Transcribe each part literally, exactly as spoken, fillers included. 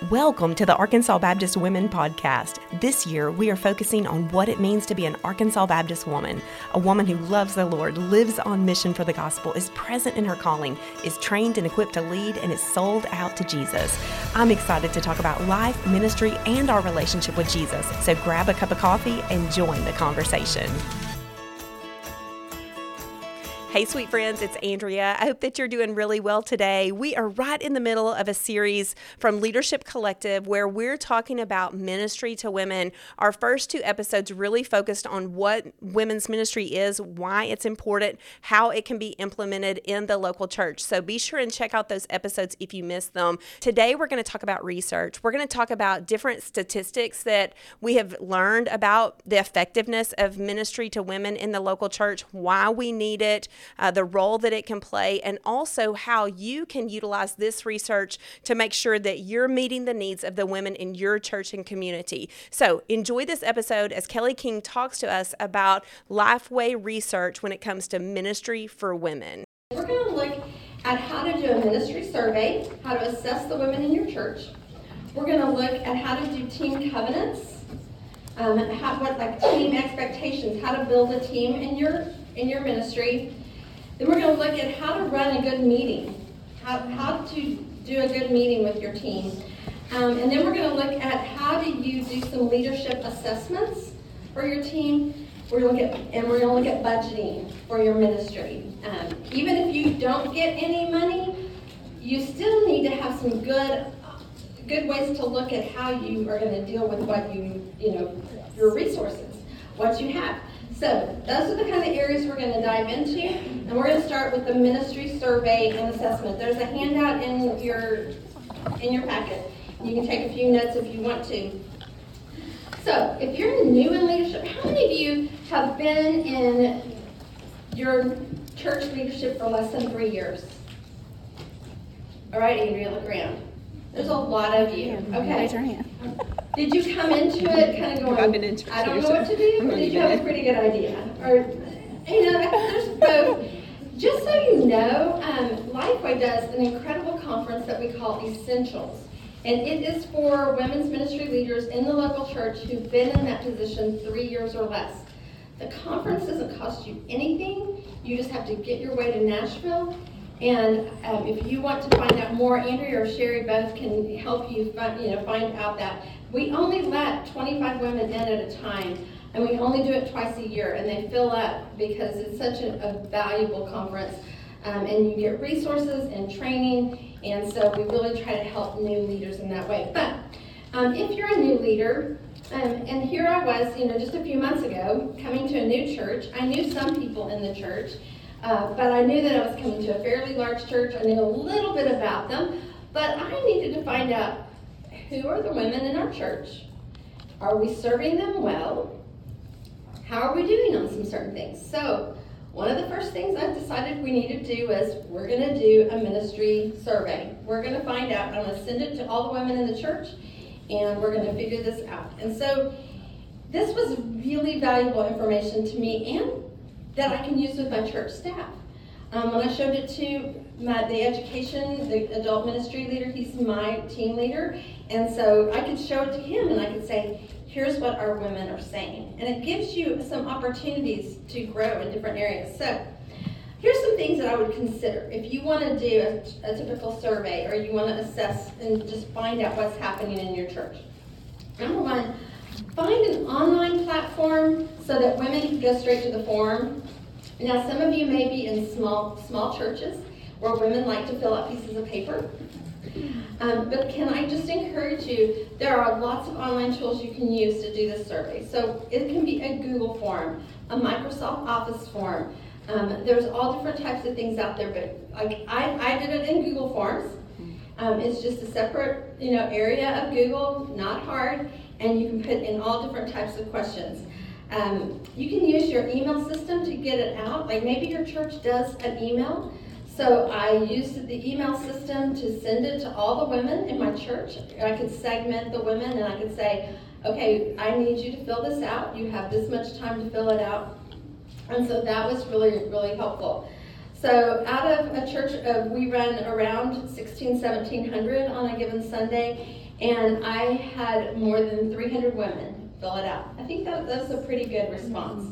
Welcome to the Arkansas Baptist Women Podcast. This year, we are focusing on what it means to be an Arkansas Baptist woman, a woman who loves the Lord, lives on mission for the gospel, is present in her calling, is trained and equipped to lead, and is sold out to Jesus. I'm excited to talk about life, ministry, and our relationship with Jesus. So grab a cup of coffee and join the conversation. Hey, sweet friends, it's Andrea. I hope that you're doing really well today. We are right in the middle of a series from Leadership Collective where we're talking about ministry to women. Our first two episodes really focused on what women's ministry is, why it's important, how it can be implemented in the local church. So be sure and check out those episodes if you missed them. Today, we're going to talk about research. We're going to talk about different statistics that we have learned about the effectiveness of ministry to women in the local church, why we need it, Uh, the role that it can play, and also how you can utilize this research to make sure that you're meeting the needs of the women in your church and community. So enjoy this episode as Kelly King talks to us about Lifeway research when it comes to ministry for women. We're going to look at how to do a ministry survey, how to assess the women in your church. We're going to look at how to do team covenants, um, how, what like team expectations, how to build a team in your in your ministry. Then we're going to look at how to run a good meeting, how, how to do a good meeting with your team. Um, and then we're going to look at how do you do some leadership assessments for your team. We're going to look at, and we're going to look at budgeting for your ministry. Um, even if you don't get any money, you still need to have some good, good ways to look at how you are going to deal with what you, you know, your resources, what you have. So those are the kind of areas we're going to dive into, and we're going to start with the ministry survey and assessment. There's a handout in your in your packet. You can take a few notes if you want to. So if you're new in leadership, how many of you have been in your church leadership for less than three years? All right, Andrea, look around. There's a lot of you. Okay. Raise your hand. Did you come into it kind of going, I don't know what to do, or did you have a pretty good idea? Or, you know, there's both. Just so you know, um, Lifeway does an incredible conference that we call Essentials. And it is for women's ministry leaders in the local church who've been in that position three years or less. The conference doesn't cost you anything. You just have to get your way to Nashville. And um, if you want to find out more, Andrea or Sherry both can help you find, you know, find out that. We only let twenty-five women in at a time, and we only do it twice a year, and they fill up because it's such a, a valuable conference. Um, and you get resources and training, and so we really try to help new leaders in that way. But um, if you're a new leader, um, and here I was, you know, just a few months ago, coming to a new church. I knew some people in the church. Uh, but I knew that I was coming to a fairly large church. I knew a little bit about them, but I needed to find out who are the women in our church. Are we serving them well? How are we doing on some certain things? So one of the first things I decided we needed to do is we're going to do a ministry survey. We're going to find out. I'm going to send it to all the women in the church, and we're going to figure this out. And so this was really valuable information to me and that I can use with my church staff. Um, when I showed it to my, the education, the adult ministry leader, he's my team leader, and so I could show it to him and I could say, here's what our women are saying. And it gives you some opportunities to grow in different areas. So here's some things that I would consider. If you want to do a, a typical survey or you want to assess and just find out what's happening in your church. Number one, find an online platform so that women can go straight to the form. Now, some of you may be in small small churches where women like to fill out pieces of paper. Um, but can I just encourage you, there are lots of online tools you can use to do this survey. So it can be a Google form, a Microsoft Office form. Um, there's all different types of things out there, but like I, I did it in Google Forms. Um, it's just a separate, you know, area of Google, not hard. And you can put in all different types of questions. Um, you can use your email system to get it out. Like maybe your church does an email. So I used the email system to send it to all the women in my church. I could segment the women and I could say, okay, I need you to fill this out. You have this much time to fill it out. And so that was really, really helpful. So out of a church, uh, we run around sixteen, seventeen hundred on a given Sunday. And I had more than three hundred women fill it out. I think that that's a pretty good response.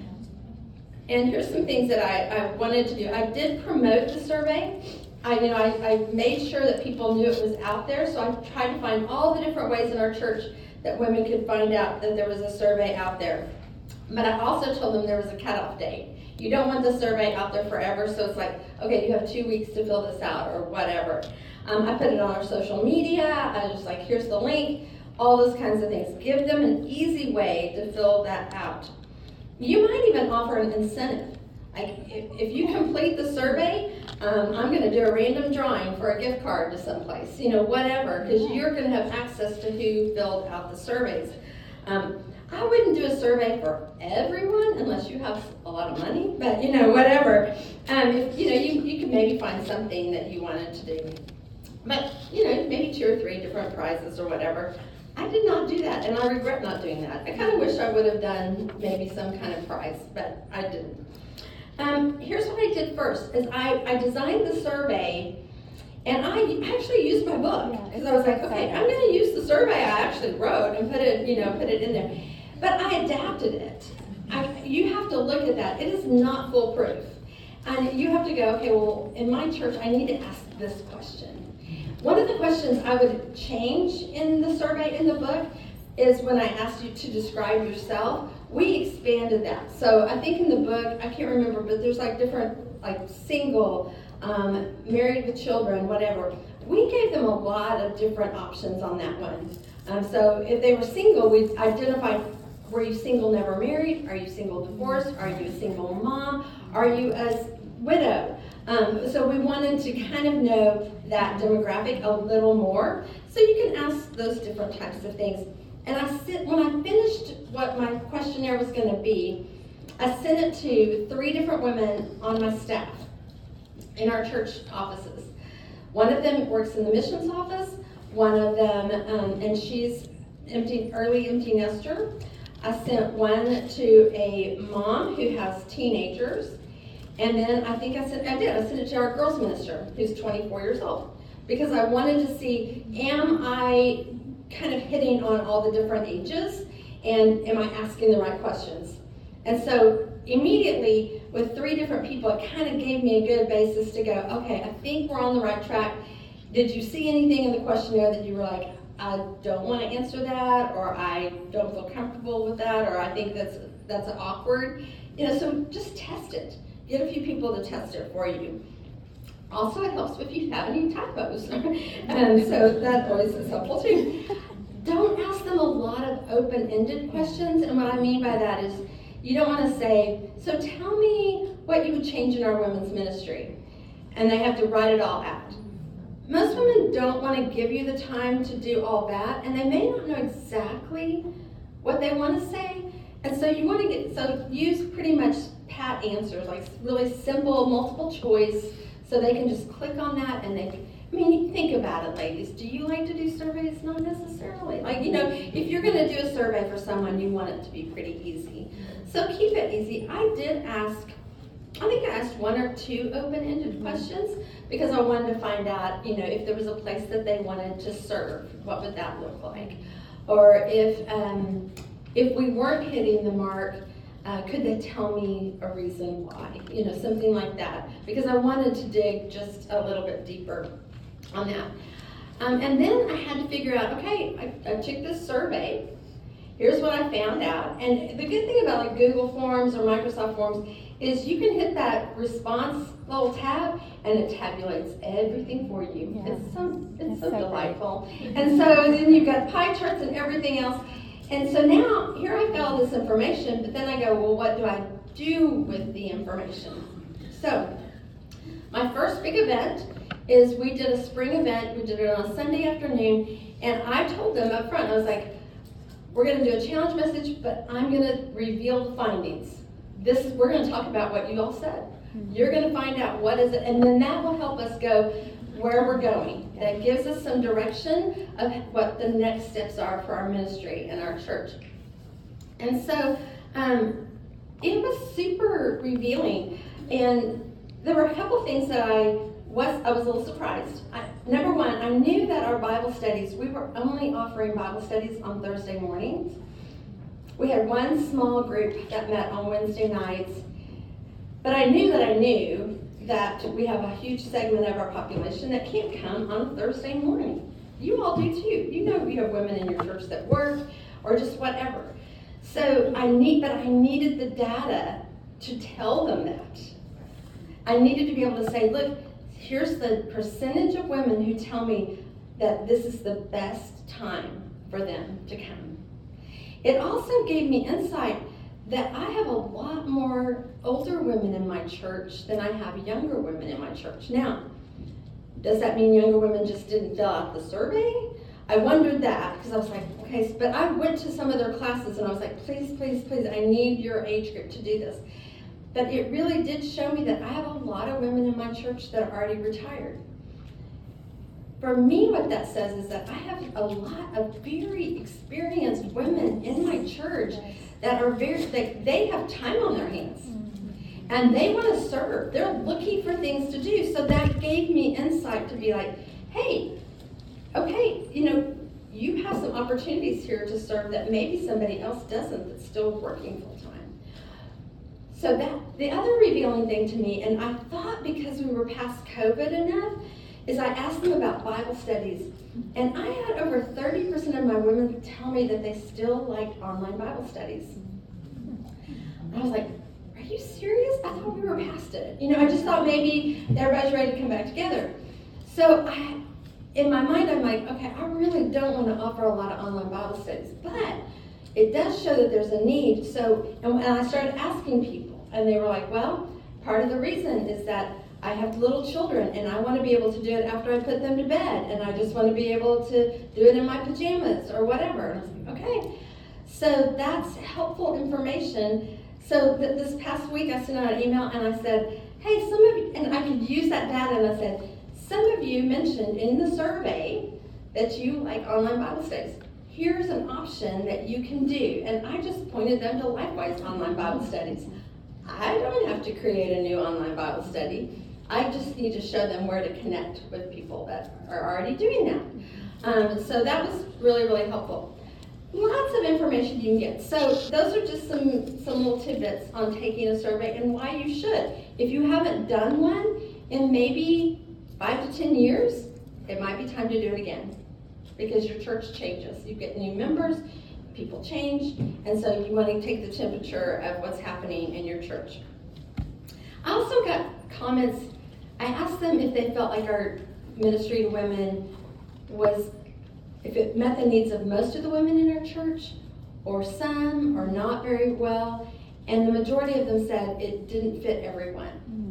And here's some things that I, I wanted to do. I did promote the survey. I, you know, I, I made sure that people knew it was out there, so I tried to find all the different ways in our church that women could find out that there was a survey out there. But I also told them there was a cutoff date. You don't want the survey out there forever, so it's like, okay, you have two weeks to fill this out or whatever. Um, I put it on our social media. I was just like, here's the link, all those kinds of things. Give them an easy way to fill that out. You might even offer an incentive. Like if, if you complete the survey, um, I'm going to do a random drawing for a gift card to someplace, you know, whatever, because you're going to have access to who filled out the surveys. Um, I wouldn't do a survey for everyone unless you have a lot of money, but you know, whatever. Um, if, you know, you, you could maybe find something that you wanted to do. But, you know, maybe two or three different prizes or whatever. I did not do that, and I regret not doing that. I kind of wish I would have done maybe some kind of prize, but I didn't. Um, here's what I did first, is I, I designed the survey, and I actually used my book, because I was like, okay, I'm going to use the survey I actually wrote and put it, you know, put it in there. But I adapted it. I, you have to look at that. It is not foolproof. And you have to go, okay, well, in my church, I need to ask this question. One of the questions I would change in the survey in the book is when I asked you to describe yourself, we expanded that. So I think in the book, I can't remember, but there's like different, like single, um, married with children, whatever. We gave them a lot of different options on that one. Um, so if they were single, we identified, were you single, never married? Are you single, divorced? Are you a single mom? Are you a widow? Um, so we wanted to kind of know that demographic a little more. So you can ask those different types of things. And I sent, when I finished what my questionnaire was going to be, I sent it to three different women on my staff in our church offices. One of them works in the missions office. One of them, um, and she's empty, early empty nester. I sent one to a mom who has teenagers. And then I think I sent, I did, I sent it to our girls minister, who's twenty-four years old. Because I wanted to see, am I kind of hitting on all the different ages? And am I asking the right questions? And so immediately, with three different people, it kind of gave me a good basis to go, okay, I think we're on the right track. Did you see anything in the questionnaire that you were like, I don't want to answer that, or I don't feel comfortable with that, or I think that's that's awkward? You know, so just test it. Get a few people to test it for you. Also, it helps if you have any typos, and so that always is helpful too. Don't ask them a lot of open-ended questions, and what I mean by that is you don't want to say, so tell me what you would change in our women's ministry, and they have to write it all out. Most women don't want to give you the time to do all that, and they may not know exactly what they want to say, and so you want to get, so use pretty much pat answers, like really simple, multiple choice, so they can just click on that and they can, I mean, think about it, ladies. Do you like to do surveys? Not necessarily. Like, you know, if you're going to do a survey for someone, you want it to be pretty easy. So keep it easy. I did ask, I think I asked one or two open-ended questions because I wanted to find out, you know, if there was a place that they wanted to serve, what would that look like? Or if, um, if we weren't hitting the mark, Uh, could they tell me a reason why? You know, something like that. Because I wanted to dig just a little bit deeper on that. Um, and then I had to figure out, okay, I, I took this survey. Here's what I found out. And the good thing about like Google Forms or Microsoft Forms is you can hit that response little tab and it tabulates everything for you. Yeah. It's so, it's, it's so, so delightful. Great. And so then you've got pie charts and everything else. And so now, here I've got all this information, but then I go, well, what do I do with the information? So, my first big event is we did a spring event. We did it on a Sunday afternoon, and I told them up front, I was like, we're going to do a challenge message, but I'm going to reveal the findings. This is, we're going to talk about what you all said. You're going to find out what is it, and then that will help us go where we're going. That gives us some direction of what the next steps are for our ministry and our church. And so um, it was super revealing. And there were a couple things that I was I was a little surprised. I, number one, I knew that our Bible studies, we were only offering Bible studies on Thursday mornings. We had one small group that met on Wednesday nights, but I knew that I knew that we have a huge segment of our population that can't come on a Thursday morning. You all do too. You know you have women in your church that work or just whatever. So I need, but I needed the data to tell them that. I needed to be able to say, look, here's the percentage of women who tell me that this is the best time for them to come. It also gave me insight that I have a lot more older women in my church than I have younger women in my church. Now, does that mean younger women just didn't fill out the survey? I wondered that because I was like, okay, but I went to some of their classes and I was like, please, please, please, I need your age group to do this. But it really did show me that I have a lot of women in my church that are already retired. For me, what that says is that I have a lot of very experienced women in my church that are very, that they have time on their hands. And they want to serve. They're looking for things to do. So that gave me insight to be like, hey, okay, you know, you have some opportunities here to serve that maybe somebody else doesn't that's still working full time. So that the other revealing thing to me, and I thought because we were past COVID enough, is I asked them about Bible studies. And I had over thirty percent of my women tell me that they still liked online Bible studies. And I was like, are you serious? I thought we were past it. You know, I just thought maybe everybody's ready to come back together. So I, in my mind, I'm like, okay, I really don't want to offer a lot of online Bible studies, but it does show that there's a need. So, and, and I started asking people, and they were like, well, part of the reason is that I have little children, and I want to be able to do it after I put them to bed, and I just want to be able to do it in my pajamas or whatever. And I was like, okay. So that's helpful information. So th- this past week, I sent out an email, and I said, hey, some of you, and I could use that data, and I said, some of you mentioned in the survey that you like online Bible studies. Here's an option that you can do. And I just pointed them to Lifewise online Bible studies. I don't have to create a new online Bible study. I just need to show them where to connect with people that are already doing that. Um, so that was really, really helpful. Lots of information you can get. So those are just some, some little tidbits on taking a survey and why you should. If you haven't done one in maybe five to ten years, it might be time to do it again because your church changes. You get new members, people change, and so you want to take the temperature of what's happening in your church. I also got comments. I asked them if they felt like our ministry to women was, if it met the needs of most of the women in our church, or some, or not very well, and the majority of them said it didn't fit everyone.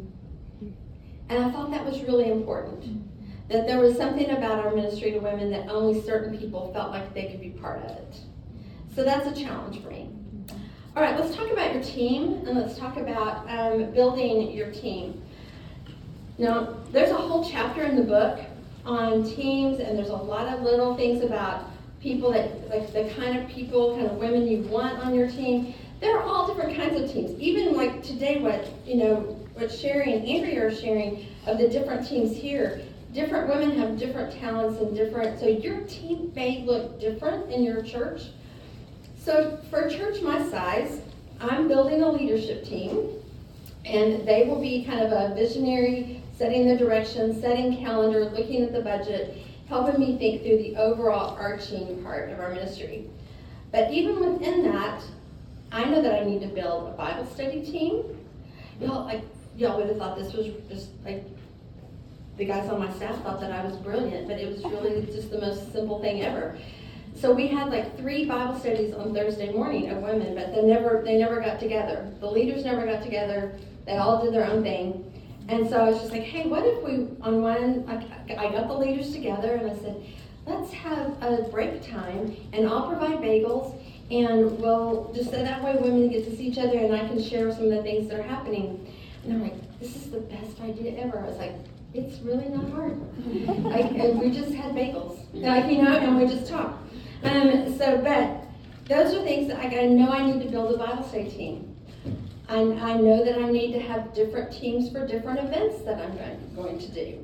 And I thought that was really important, that there was something about our ministry to women that only certain people felt like they could be part of it. So that's a challenge for me. All right, let's talk about your team, and let's talk about um, building your team. Now, there's a whole chapter in the book on teams, and there's a lot of little things about people that, like the kind of people, kind of women you want on your team. There are all different kinds of teams. Even like today, what, you know, what Sherry and Andrea are sharing of the different teams here. Different women have different talents and different, so your team may look different in your church. So for a church my size, I'm building a leadership team, and they will be kind of a visionary, setting the direction, setting calendar, looking at the budget, helping me think through the overall arching part of our ministry. But even within that, I know that I need to build a Bible study team. Y'all, like, y'all would have thought this was just like, the guys on my staff thought that I was brilliant, but it was really just the most simple thing ever. So we had like three Bible studies on Thursday morning of women, but they never they never got together. The leaders never got together. They all did their own thing. And so I was just like, hey, what if we, on one, I, I got the leaders together and I said, let's have a break time, and I'll provide bagels, and we'll just so that way women get to see each other and I can share some of the things that are happening. And I'm like, this is the best idea ever. I was like, it's really not hard. I, and we just had bagels, like, you know, and we just talked. Um, so, but those are things that I, I know I need to build a Bible study team. And I know that I need to have different teams for different events that I'm going to do.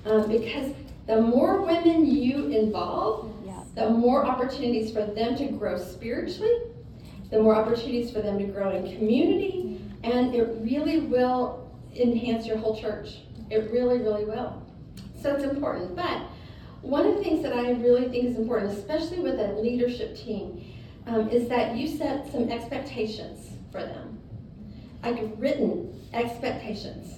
Um, because the more women you involve, yeah. the more opportunities for them to grow spiritually, the more opportunities for them to grow in community, mm-hmm. and it really will enhance your whole church. It really, really will. So it's important. But one of the things that I really think is important, especially with a leadership team, um, is that you set some expectations for them, like written expectations.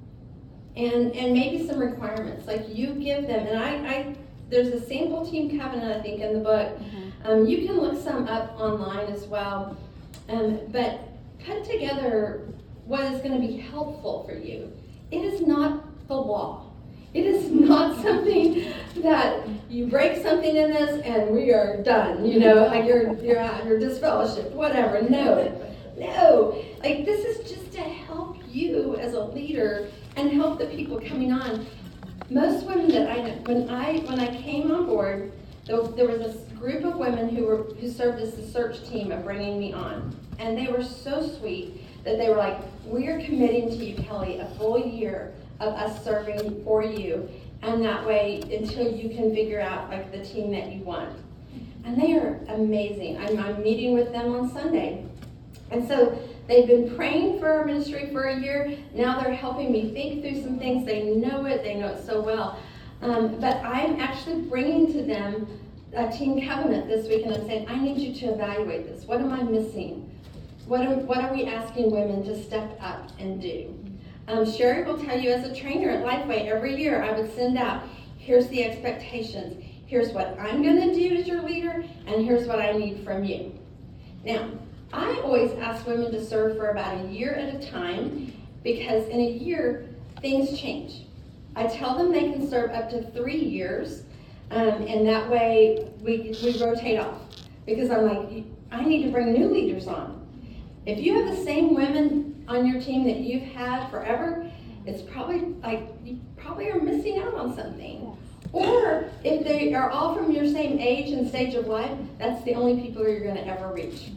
And and maybe some requirements, like you give them, and I, I there's a sample team covenant, I think, in the book. Mm-hmm. Um, you can look some up online as well. Um, but put together what is going to be helpful for you. It is not the law. It is not something that you break something in this and we are done. You know, like you're you're out, you're disfellowshipped, whatever. No, no. Like this is just to help you as a leader and help the people coming on. Most women that I know, when I when I came on board, there, there was this group of women who were who served as the search team of bringing me on, and they were so sweet that they were like, "We are committing to you, Kelly, a full year of us serving for you, and that way until you can figure out like the team that you want." And they are amazing. I'm, I'm meeting with them on Sunday, and so. They've been praying for our ministry for a year. Now they're helping me think through some things. They know it. They know it so well. Um, but I'm actually bringing to them a team covenant this week, and I'm saying, I need you to evaluate this. What am I missing? What am, what are we asking women to step up and do? Um, Sherry will tell you, as a trainer at Lifeway, every year I would send out, here's the expectations. Here's what I'm going to do as your leader, and here's what I need from you. Now, I always ask women to serve for about a year at a time because in a year, things change. I tell them they can serve up to three years, um, and that way we, we rotate off. Because I'm like, I need to bring new leaders on. If you have the same women on your team that you've had forever, it's probably like you probably are missing out on something. Or if they are all from your same age and stage of life, that's the only people you're going to ever reach.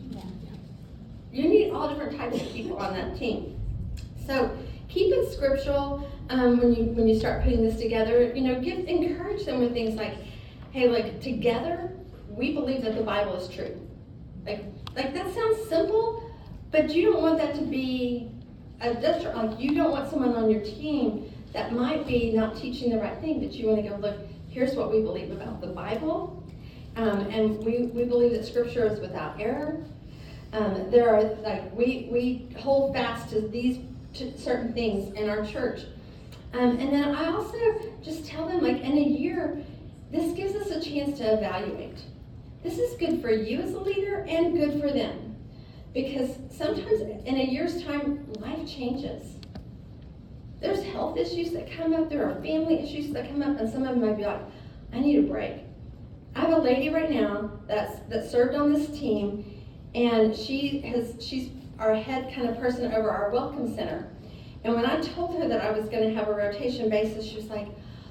You need all different types of people on that team. So keep it scriptural um, when you when you start putting this together. You know, give encourage them with things like, hey, like together we believe that the Bible is true. Like like that sounds simple, but you don't want that to be a district. Like you don't want someone on your team that might be not teaching the right thing, but you want to go, look, here's what we believe about the Bible, um, and we we believe that Scripture is without error. Um, there are, like, we, we hold fast to these to certain things in our church. Um, and then I also just tell them, like, in a year, this gives us a chance to evaluate. This is good for you as a leader and good for them. Because sometimes in a year's time, life changes. There's health issues that come up, there are family issues that come up, and some of them might be like, I need a break. I have a lady right now that's that served on this team, and she has she's our head kind of person over our welcome center. And when I told her that I was going to have a rotation basis, she was like,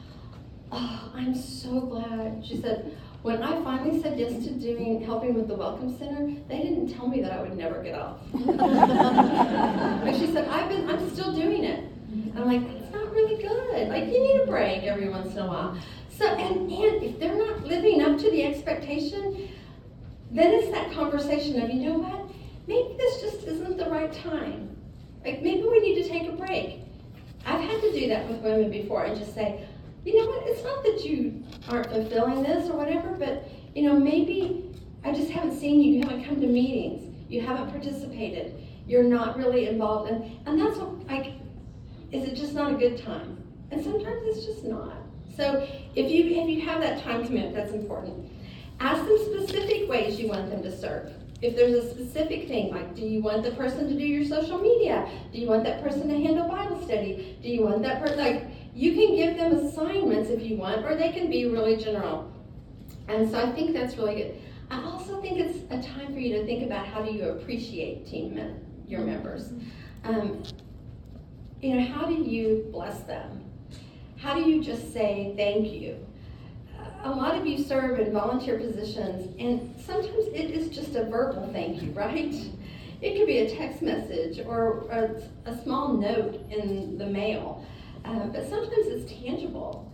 oh, I'm so glad. She said, when I finally said yes to doing helping with the welcome center, they didn't tell me that I would never get off. But she said, I've been I'm still doing it. And I'm like, that's not really good. Like, you need a break every once in a while. So and, and if they're not living up to the expectation, then it's that conversation of, you know what, maybe this just isn't the right time. Like, maybe we need to take a break. I've had to do that with women before and just say, you know what, it's not that you aren't fulfilling this or whatever, but, you know, maybe I just haven't seen you, you haven't come to meetings, you haven't participated, you're not really involved, and, and that's what, like, is it just not a good time? And sometimes it's just not. So if you if you have that time commitment, that's important. Ask them specific ways you want them to serve. If there's a specific thing, like, do you want the person to do your social media? Do you want that person to handle Bible study? Do you want that person, like, you can give them assignments if you want, or they can be really general. And so I think that's really good. I also think it's a time for you to think about how do you appreciate team mem- your members. Um, you know, how do you bless them? How do you just say thank you? A lot of you serve in volunteer positions, and sometimes it is just a verbal thank you, right? It could be a text message or a, a small note in the mail, uh, but sometimes it's tangible.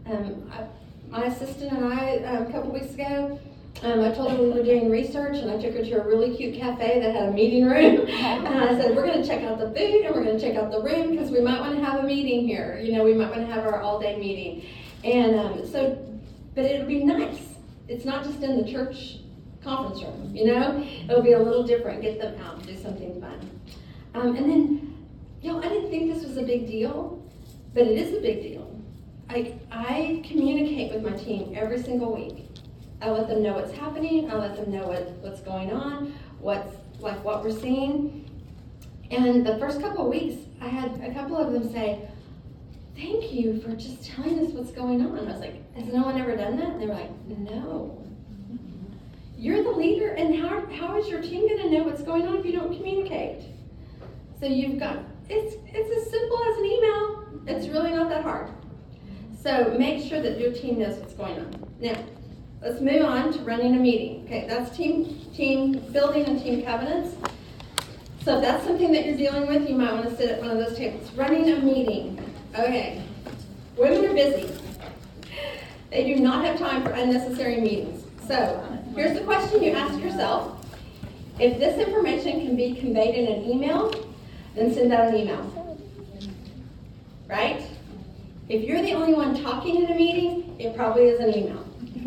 Um, I, my assistant and I, um, a couple weeks ago, um, I told her we were doing research, and I took her to a really cute cafe that had a meeting room. And I said, we're going to check out the food, and we're going to check out the room, because we might want to have a meeting here. You know, we might want to have our all-day meeting. And um, so, but it'll be nice. It's not just in the church conference room, you know? It'll be a little different. Get them out and do something fun. Um, and then, you know, I didn't think this was a big deal, but it is a big deal. I, I communicate with my team every single week. I let them know what's happening. I let them know what, what's going on, what's like what we're seeing. And the first couple of weeks, I had a couple of them say, thank you for just telling us what's going on. I was like, has no one ever done that? And they were like, no. You're the leader, and how, how is your team going to know what's going on if you don't communicate? So you've got, it's, it's as simple as an email. It's really not that hard. So make sure that your team knows what's going on. Now, let's move on to running a meeting. Okay, that's team team building and team covenants. So if that's something that you're dealing with, you might want to sit at one of those tables. Running a meeting. Okay, women are busy. They do not have time for unnecessary meetings. So here's the question you ask yourself. If this information can be conveyed in an email, then send out an email. Right? If you're the only one talking in a meeting, it probably is an email.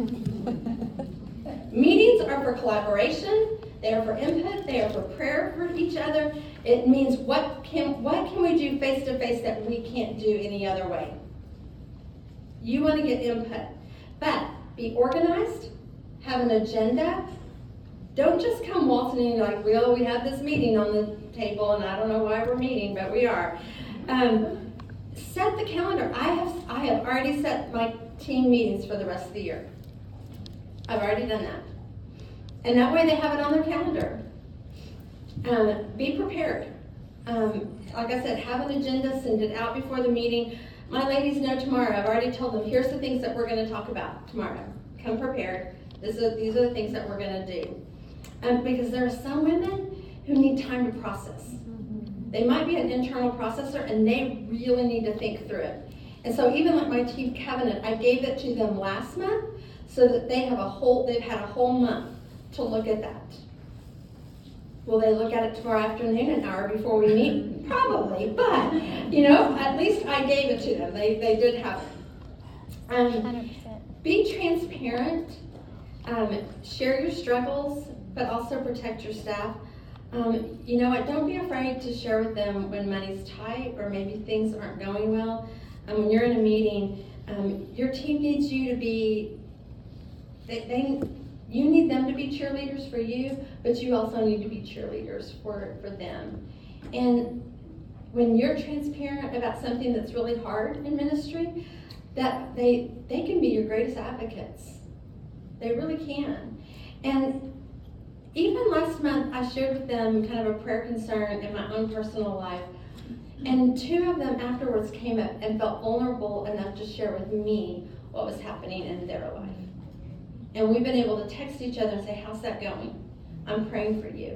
Meetings are for collaboration, they are for input, they are for prayer for each other. It means what can what can we do face to face that we can't do any other way? You want to get input, but be organized, have an agenda. Don't just come waltzing in like, well, we have this meeting on the table, and I don't know why we're meeting, but we are. Um, set the calendar. I have I have already set my team meetings for the rest of the year. I've already done that. And that way they have it on their calendar. Um, be prepared. Um, like I said, have an agenda, send it out before the meeting. My ladies know tomorrow. I've already told them, here's the things that we're going to talk about tomorrow. Come prepared. This is, these are the things that we're going to do. Um, because there are some women who need time to process. They might be an internal processor, and they really need to think through it. And so even like my team covenant, I gave it to them last month so that they have a whole, they've had a whole month to look at that. Will they look at it tomorrow afternoon, an hour before we meet? Probably, but, you know, at least I gave it to them. They, they did have it. Um, one hundred percent. Be transparent. Um, share your struggles, but also protect your staff. Um, you know what, don't be afraid to share with them when money's tight or maybe things aren't going well. Um, when you're in a meeting, um, your team needs you to be, they, they, you need them to be cheerleaders for you, but you also need to be cheerleaders for, for them. And when you're transparent about something that's really hard in ministry, that they, they can be your greatest advocates. They really can. And even last month, I shared with them kind of a prayer concern in my own personal life. And two of them afterwards came up and felt vulnerable enough to share with me what was happening in their life. And we've been able to text each other and say, how's that going? I'm praying for you.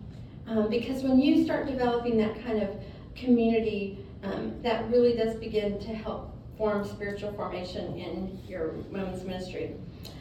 Um, because when you start developing that kind of community, um, that really does begin to help form spiritual formation in your women's ministry.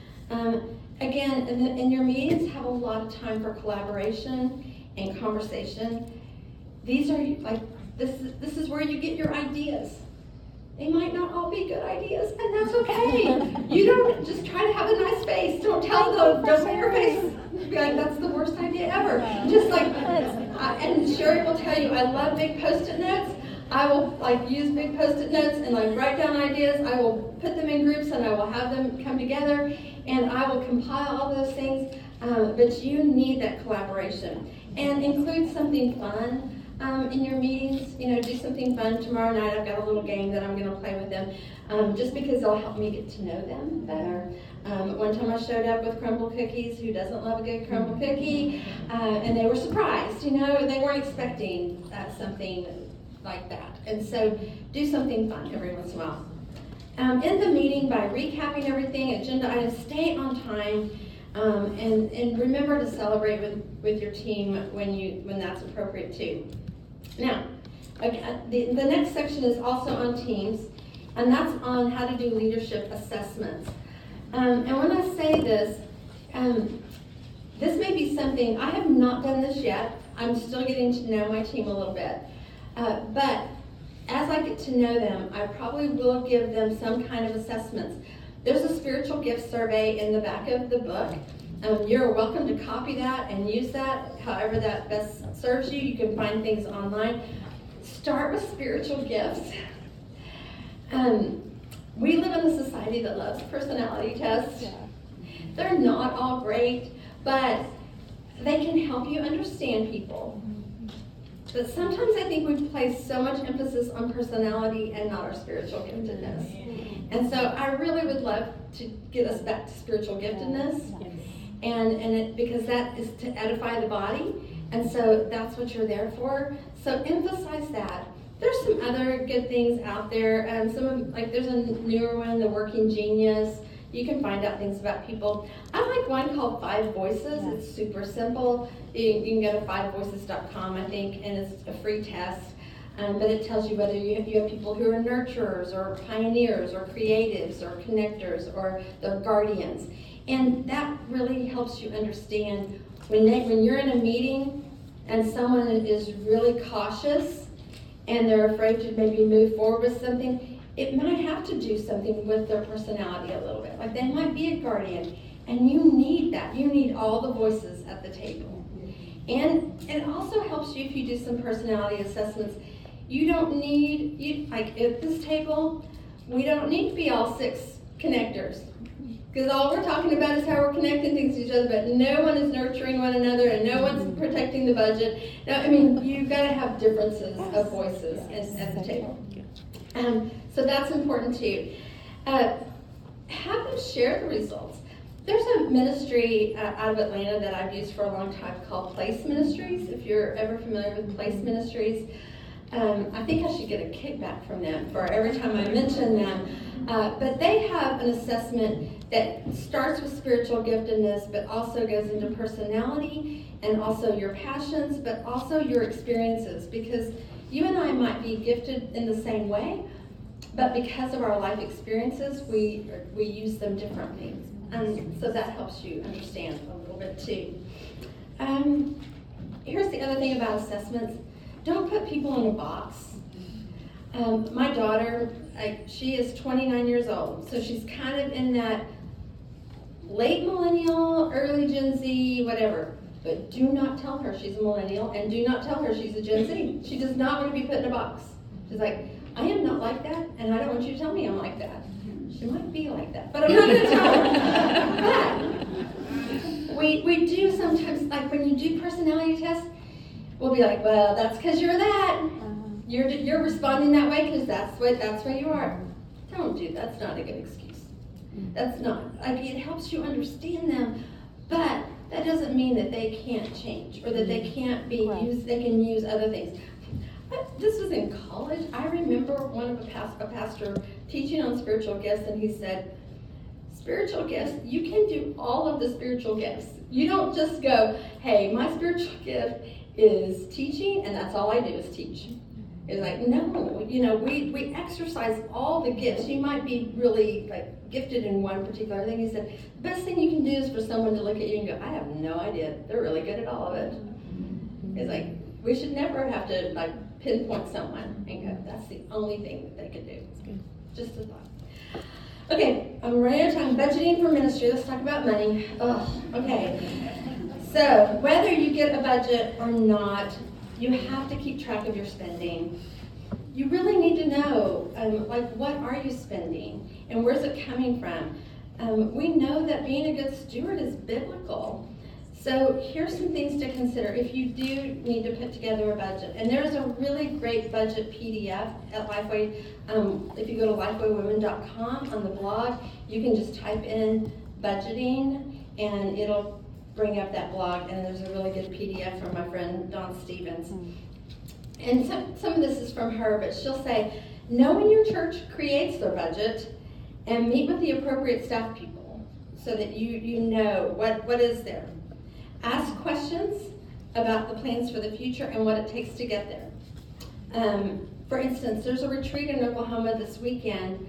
Um, Again, in, the, in your meetings, have a lot of time for collaboration and conversation. These are like this. Is, this is where you get your ideas. They might not all be good ideas, and that's okay. You don't just try to have a nice face. Don't tell them. Don't make your face be like that's the worst idea ever. Just like, I, and Sherry will tell you, I love big Post-it notes. I will like use big Post-it notes and like write down ideas. I will put them in groups and I will have them come together. And I will compile all those things, um, but you need that collaboration. And include something fun um, in your meetings. You know, do something fun. Tomorrow night I've got a little game that I'm going to play with them, um, just because it'll help me get to know them better. Um, one time I showed up with crumble cookies. Who doesn't love a good crumble cookie? Uh, and they were surprised. You know, they weren't expecting uh, something like that. And so do something fun every once in a while. Um, end the meeting by recapping everything, agenda items, stay on time, um, and, and remember to celebrate with, with your team when you when that's appropriate too. Now, okay, the, the next section is also on teams, and that's on how to do leadership assessments. Um, and when I say this, um, this may be something, I have not done this yet. I'm still getting to know my team a little bit. Uh, but as I get to know them, I probably will give them some kind of assessments. There's a spiritual gift survey in the back of the book. Um, you're welcome to copy that and use that however that best serves you. You can find things online. Start with spiritual gifts. Um, we live in a society that loves personality tests. They're not all great, but they can help you understand people. But sometimes I think we place so much emphasis on personality and not our spiritual giftedness. And so I really would love to get us back to spiritual giftedness, and and it, because that is to edify the body, and so that's what you're there for. So emphasize that. There's some other good things out there. Um, some of, like there's a newer one, The Working Genius. You can find out things about people. I like one called Five Voices. It's super simple. You, you can go to five voices dot com, I think, and it's a free test. Um, but it tells you whether you have, you have people who are nurturers or pioneers or creatives or connectors or they're guardians. And that really helps you understand when they, when you're in a meeting and someone is really cautious and they're afraid to maybe move forward with something, it might have to do something with their personality a little bit. Like they might be a guardian, and you need that. You need all the voices at the table. And it also helps you if you do some personality assessments. You don't need, you like at this table, we don't need to be all six connectors. Because all we're talking about is how we're connecting things to each other, but no one is nurturing one another and no one's protecting the budget. No, I mean, you've got to have differences of voices at, at the table. Um, so that's important too. Uh, have them share the results. There's a ministry uh, out of Atlanta that I've used for a long time called Place Ministries. If you're ever familiar with Place Ministries, um, I think I should get a kickback from them for every time I mention them. Uh, but they have an assessment that starts with spiritual giftedness, but also goes into personality and also your passions, but also your experiences. Because you and I might be gifted in the same way, but because of our life experiences, we we use them differently. And so that helps you understand a little bit too. Um, here's the other thing about assessments. Don't put people in a box. Um, my daughter, I, she is twenty-nine years old, so she's kind of in that late millennial, early Gen Z, whatever. But do not tell her she's a millennial, and do not tell her she's a Gen Z. She does not want to be put in a box. She's like, I am not like that, and I don't want you to tell me I'm like that. She might be like that, but I'm not going to tell her. But we, we do sometimes, like when you do personality tests, we'll be like, well, that's because you're that. You're you're responding that way because that's what that's where you are. Don't do that. That's not a good excuse. That's not. Like, it helps you understand them, but that doesn't mean that they can't change or that they can't be right. used. They can use other things. But this was in college. I remember one of a, past, a pastor teaching on spiritual gifts, and he said, spiritual gifts, you can do all of the spiritual gifts. You don't just go, hey, my spiritual gift is teaching, and that's all I do is teach. It's like, no, you know, we, we exercise all the gifts. You might be really like gifted in one particular thing. He said, the best thing you can do is for someone to look at you and go, I have no idea. They're really good at all of it. It's like, we should never have to like pinpoint someone and go, that's the only thing that they could do. Just a thought. Okay, I'm running out of time. Budgeting for ministry. Let's talk about money. Oh, okay. So, whether you get a budget or not, you have to keep track of your spending. You really need to know, um, like, what are you spending and where's it coming from? Um, we know that being a good steward is biblical. So here's some things to consider if you do need to put together a budget. And there's a really great budget P D F at Lifeway. Um, if you go to lifeway women dot com on the blog, you can just type in budgeting and it'll bring up that blog, and there's a really good P D F from my friend Dawn Stevens. Mm. And some, some of this is from her, but she'll say, know when your church creates their budget and meet with the appropriate staff people so that you, you know what, what is there. Ask questions about the plans for the future and what it takes to get there. Um, For instance, there's a retreat in Oklahoma this weekend,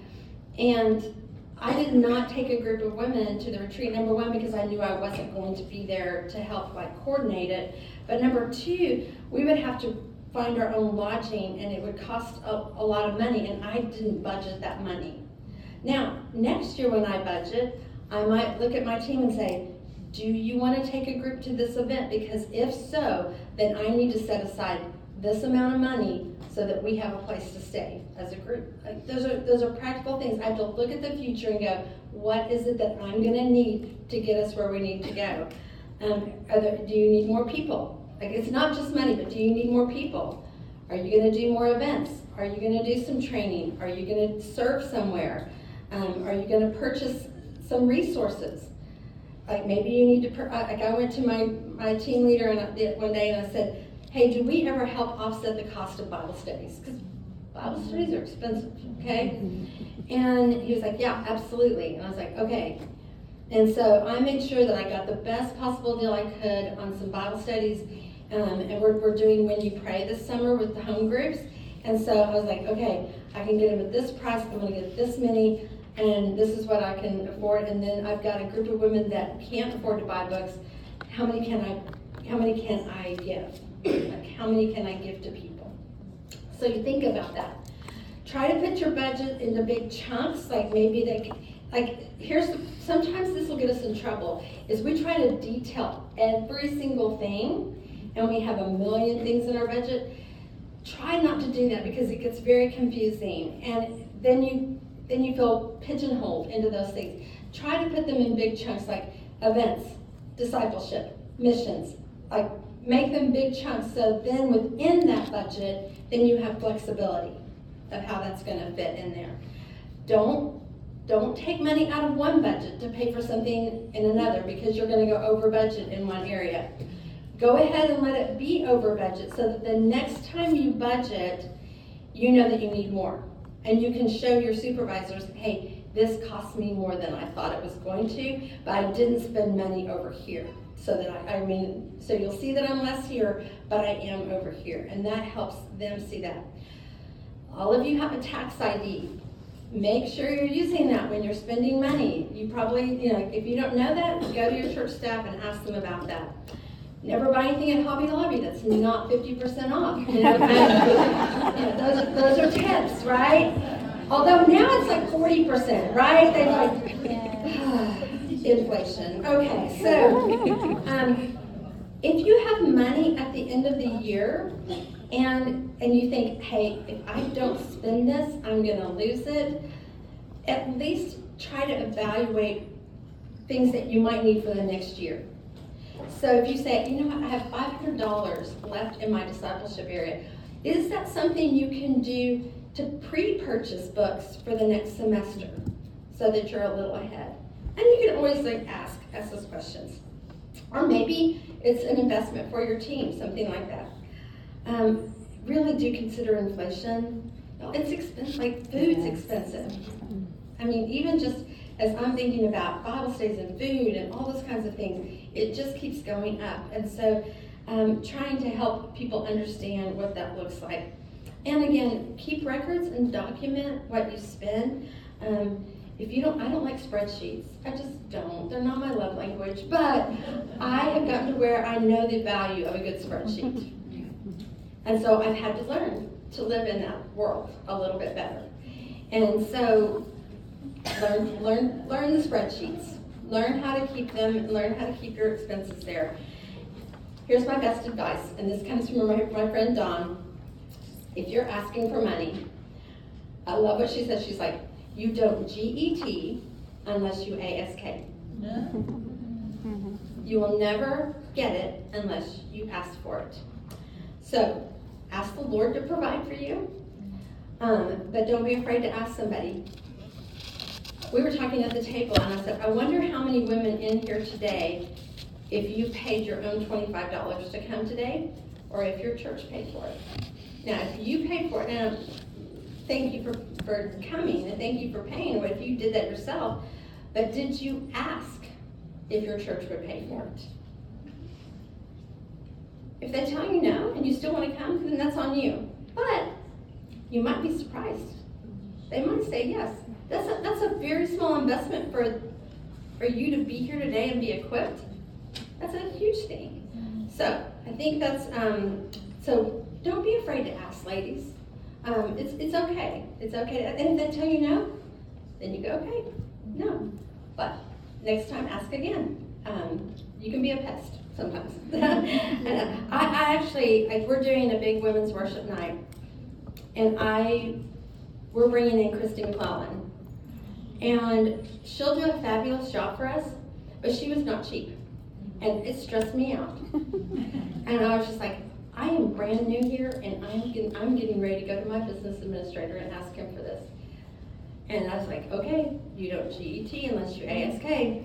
and I did not take a group of women to the retreat, number one, because I knew I wasn't going to be there to help like coordinate it. But number two, we would have to find our own lodging, and it would cost a, a lot of money, and I didn't budget that money. Now, next year when I budget, I might look at my team and say, do you want to take a group to this event? Because if so, then I need to set aside this amount of money so that we have a place to stay as a group. Like, those are those are practical things. I have to look at the future and go, what is it that I'm going to need to get us where we need to go? Um, are there, do you need more people? Like, it's not just money, but do you need more people? Are you going to do more events? Are you going to do some training? Are you going to serve somewhere? Um, are you going to purchase some resources? Like, maybe you need to, per- like I went to my, my team leader and I, one day and I said, hey, do we ever help offset the cost of Bible studies? Because Bible studies are expensive, okay? And he was like, yeah, absolutely. And I was like, okay. And so I made sure that I got the best possible deal I could on some Bible studies. Um, and we're, we're doing When You Pray this summer with the home groups. And so I was like, okay, I can get them at this price. I'm going to get this many. And this is what I can afford. And then I've got a group of women that can't afford to buy books. How many can I, how many can I give? Like, how many can I give to people? So you think about that. Try to put your budget into big chunks, like maybe they, like here's, the, sometimes this will get us in trouble, is we try to detail every single thing, and we have a million things in our budget. Try not to do that because it gets very confusing, and then you, then you feel pigeonholed into those things. Try to put them in big chunks, like events, discipleship, missions, like make them big chunks, so then within that budget, then you have flexibility of how that's going to fit in there. Don't, don't take money out of one budget to pay for something in another because you're going to go over budget in one area. Go ahead and let it be over budget so that the next time you budget, you know that you need more. And you can show your supervisors, hey, this cost me more than I thought it was going to, but I didn't spend money over here. So that I, I mean, so you'll see that I'm less here, but I am over here. And that helps them see that. All of you have a tax I D. Make sure you're using that when you're spending money. You probably, you know, if you don't know that, go to your church staff and ask them about that. Never buy anything at Hobby Lobby that's not fifty percent off. You know, you know, those, are, those are tips, right? Although now it's like forty percent, right? They like, inflation. Okay, so um, if you have money at the end of the year and and you think, hey, if I don't spend this, I'm going to lose it, at least try to evaluate things that you might need for the next year. So if you say, you know what, I have five hundred dollars left in my discipleship area, is that something you can do to pre-purchase books for the next semester so that you're a little ahead? And you can always like ask, ask those questions. Or maybe it's an investment for your team, something like that. Um, really do consider inflation. It's expensive, like food's expensive. I mean, even just as I'm thinking about Bible studies and food and all those kinds of things, it just keeps going up. And so um, trying to help people understand what that looks like. And again, keep records and document what you spend. Um, If you don't, I don't like spreadsheets. I just don't. They're not my love language. But I have gotten to where I know the value of a good spreadsheet. And so I've had to learn to live in that world a little bit better. And so learn, learn, learn the spreadsheets. Learn how to keep them. Learn how to keep your expenses there. Here's my best advice, and this comes from my, my friend Dawn. If you're asking for money, I love what she says. She's like, you don't G E T unless you A S K. You will never get it unless you ask for it. So ask the Lord to provide for you, um, but don't be afraid to ask somebody. We were talking at the table, and I said, I wonder how many women in here today, if you paid your own twenty-five dollars to come today, or if your church paid for it. Now, if you paid for it, now, thank you for, for coming, and thank you for paying, what if you did that yourself, but did you ask if your church would pay for it? If they tell you no, and you still want to come, then that's on you. But you might be surprised. They might say yes. That's a, that's a very small investment for, for you to be here today and be equipped. That's a huge thing. So I think that's, um, so don't be afraid to ask, ladies. Um, it's, it's okay. It's okay. And if they tell you no, then you go, okay, no. But next time, ask again. Um, you can be a pest sometimes. and I, I actually, like, we're doing a big women's worship night, and I, we're bringing in Christy McClellan. And she'll do a fabulous job for us, but she was not cheap. And it stressed me out. And I was just like, I am brand new here, and I'm getting, I'm getting ready to go to my business administrator and ask him for this. And I was like, okay, you don't G E T unless you A S K.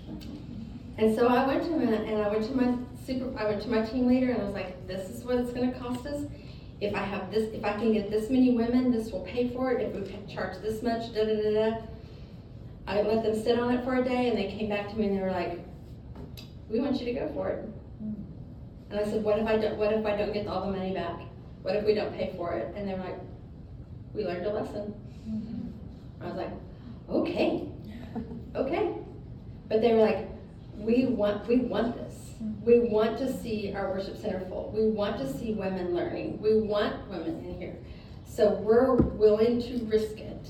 And so I went to him, and I went to my super, I went to my team leader, and I was like, this is what it's going to cost us. If I have this, if I can get this many women, this will pay for it. If we can charge this much, da da da da. I let them sit on it for a day, and they came back to me and they were like, we want you to go for it. And I said, what if I don't, what if I don't get all the money back? What if we don't pay for it? And they were like, we learned a lesson. I was like, okay, okay. But they were like, we want, we want this. We want to see our worship center full. We want to see women learning. We want women in here. So we're willing to risk it.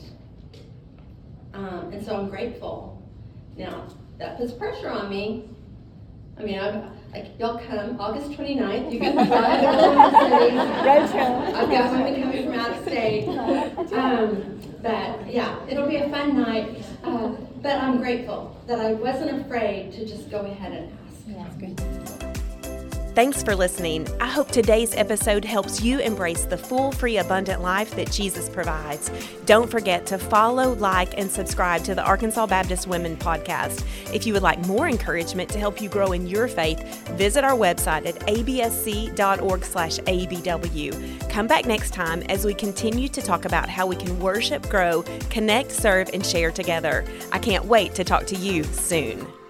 Um, and so I'm grateful. Now, that puts pressure on me. I mean, I'm, like, y'all come August twenty-ninth. You can fly to Oklahoma City. I've got women coming from out of state. Um, but yeah, it'll be a fun night. Uh, but I'm grateful that I wasn't afraid to just go ahead and ask. Yeah, that's good. Thanks for listening. I hope today's episode helps you embrace the full, free, abundant life that Jesus provides. Don't forget to follow, like, and subscribe to the Arkansas Baptist Women Podcast. If you would like more encouragement to help you grow in your faith, visit our website at a b s c dot org slash a b w. Come back next time as we continue to talk about how we can worship, grow, connect, serve, and share together. I can't wait to talk to you soon.